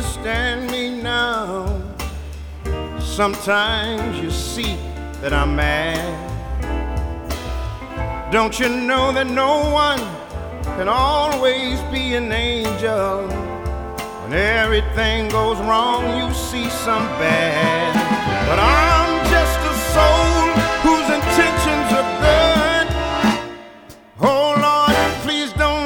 understand me now. Sometimes you see that I'm mad. Don't you know that no one can always be an angel? When everything goes wrong, you see some bad.